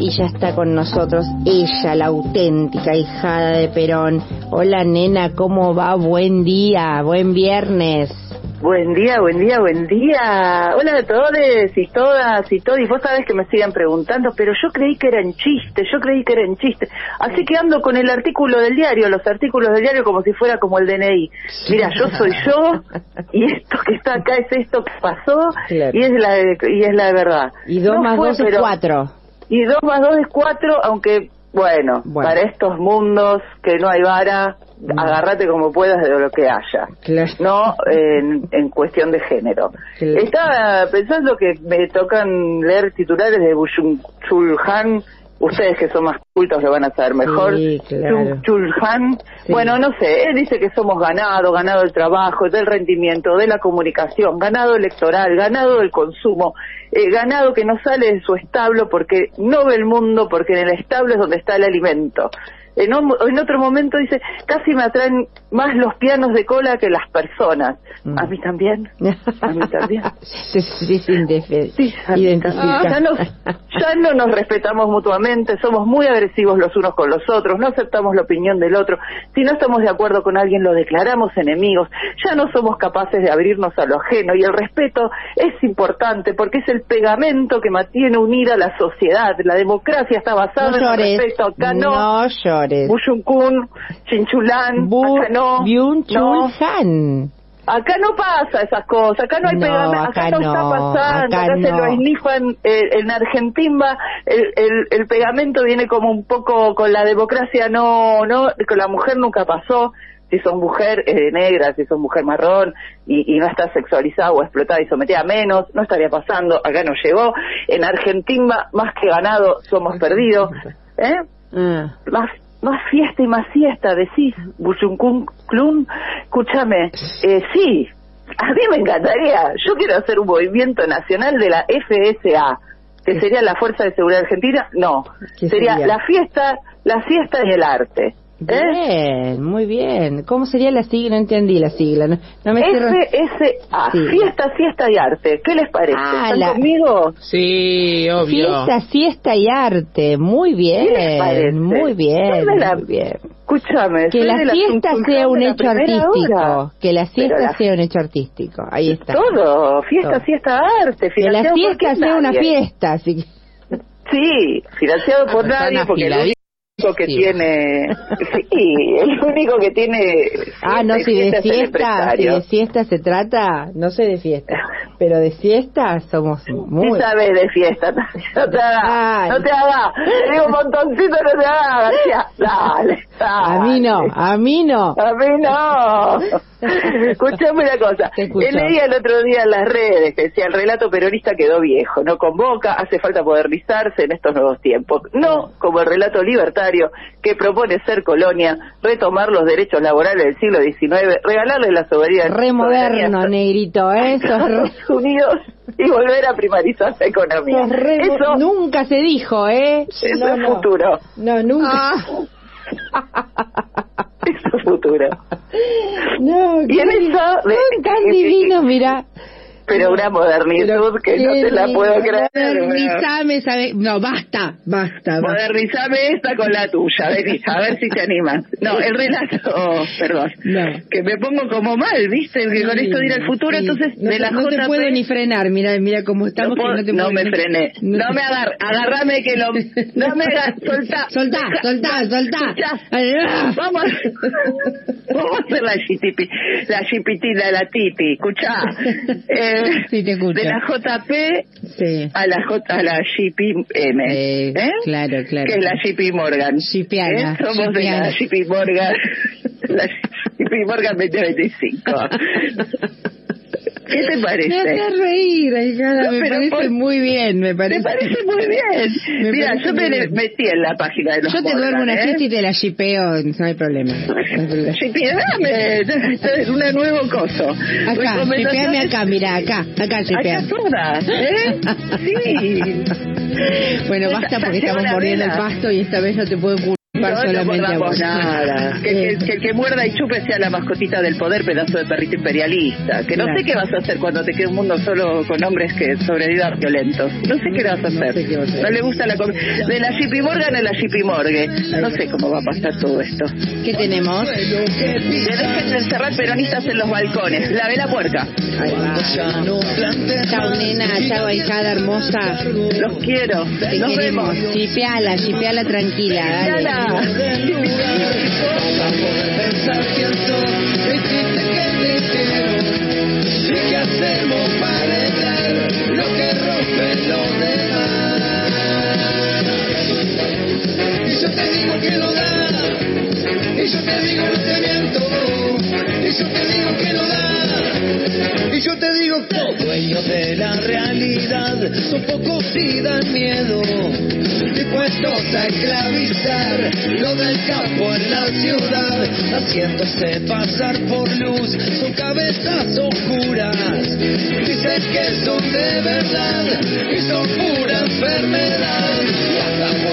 y ya está con nosotros ella, la auténtica hijada de Perón. Hola nena, ¿cómo va? Buen día, buen viernes. Buen día, buen día, buen día. Hola a todos y todas y todos. Y vos sabés que me siguen preguntando, pero yo creí que eran chistes, Así que ando con el artículo del diario, los artículos del diario como si fuera como el DNI. Mira, yo soy yo, y esto que está acá es esto que pasó, claro. y es la verdad. Y 2 más 2 es 4. Y 2 más 2 es 4, aunque, bueno, para estos mundos que no hay vara, agárrate como puedas de lo que haya, claro. No en cuestión de género. Claro. Estaba pensando que me tocan leer titulares de Byung-Chul Han. Ustedes que son más cultos lo van a saber mejor. Sí, claro. Byung-Chul Han. Sí. Bueno, no sé, él dice que somos ganado del trabajo, del rendimiento, de la comunicación, ganado electoral, ganado del consumo, ganado que no sale de su establo porque no ve el mundo, porque en el establo es donde está el alimento. En otro momento dice, casi me atraen más los pianos de cola que las personas. A mí también. A mí también. Ya no nos respetamos mutuamente, somos muy agresivos los unos con los otros, no aceptamos la opinión del otro. Si no estamos de acuerdo con alguien, lo declaramos enemigos. Ya no somos capaces de abrirnos a lo ajeno. Y el respeto es importante porque es el pegamento que mantiene unida a la sociedad. La democracia está basada en el respeto. Acá no Byung-Chul, Chinchulán, acá no. Byung-Chul Han. Acá no pasa esas cosas, acá no hay pegamento, acá no está pasando, acá se lo esnifan. En Argentina el pegamento viene como un poco con la democracia, no, con la mujer nunca pasó. Si sos mujer negra, si sos mujer marrón y no estás sexualizada o explotada y sometida a menos, no estaría pasando, acá no llegó. En Argentina, más que ganado, somos perdidos. Más fiesta y más siesta, decís, Byung-Chul, escúchame, sí, a mí me encantaría, yo quiero hacer un movimiento nacional de la FSA, que sería la Fuerza de Seguridad Argentina, no, sería la fiesta y el arte. Bien, muy bien. ¿Cómo sería la sigla? No entendí la sigla. No me FSA, sí. Fiesta, siesta y arte. ¿Qué les parece? ¿Están conmigo? Sí, obvio. Fiesta, siesta y arte. Muy bien. ¿Qué les parece? Muy bien. Muy bien. Escúchame. Que la fiesta sea un hecho artístico. Que la fiesta sea un hecho artístico. Ahí está. Todo. Fiesta, siesta, arte. Que la fiesta sea una fiesta. Sí, financiado por nadie, porque que tiene el único que tiene si de fiesta se trata, no sé de fiesta, pero de fiesta somos muy... ¿Qué sabes de fiesta? No te hagas, te digo un montoncito, no te hagas, García. Dale. A mí no. Escuchame una cosa, leí el otro día en las redes que decía el relato peronista quedó viejo, no convoca, hace falta modernizarse en estos nuevos tiempos, no como el relato libertario que propone ser colonia, retomar los derechos laborales del siglo XIX, regalarle la soberanía remoderno, negrito, Estados Unidos y volver a primarizar la economía. Eso nunca se dijo, Eso es futuro. No, nunca. Eso es futuro. Y en eso tan divino, mira. Pero una modernitud que no te la puedo creer. Modernizame, ¿sabes? No, basta. Modernizame esta con la tuya, Denise, a ver si te animas. No, el relato, perdón, que me pongo como mal, ¿viste? Que con esto de ir al futuro, entonces de la JP... No te puedo ni frenar, mira cómo estamos. No me frené. No me agarrame que lo... No me hagas, soltá. Vamos a hacer la chipitina, la titi, escuchá. Sí, te escucho. De la JP a la JPM, claro. Que es la JP Morgan. Shipiana. Somos de la JP Morgan. La JP Morgan 2025. ¿Qué te parece? Me hace reír, hija, me parece muy bien, Me parece muy bien. Mira, yo me metí en la página de los Yo te duermo una fiesta y te la shipeo, no hay problema. Shipeame, es un nuevo coso. Acá, shipeame acá, mira, acá shipeame. Acá todas, Sí. Bueno, basta porque estamos mordiendo el pasto y esta vez no te puedo chupar solamente a vos. Nada. Que el que muerda y chupe sea la mascotita del poder, pedazo de perrito imperialista. Que no sé qué vas a hacer cuando te quede un mundo solo con hombres que sobrevivan violentos. No sé qué vas a hacer. No le gusta la comida. De la JP Morgan a la JP Morgue. No sé cómo va a pasar todo esto. ¿Qué tenemos? Que dejen de encerrar peronistas en los balcones. Lave la puerca. Ahí va. Chao, nena. Chao, ahijada hermosa. Los quiero. Te Nos queremos. vemos. Shipeala tranquila. Dale. ¿Y qué hacemos para arreglar lo que rompe los demás? Y yo te digo que lo da, y yo te digo no te miento, y yo te digo que lo da, y yo te digo que los dueños de la realidad son pocos y dan miedo, dispuestos a esclavizar lo del campo en la ciudad, haciéndose pasar por luz, son cabezas oscuras, dicen que son de verdad y son pura enfermedad, y hasta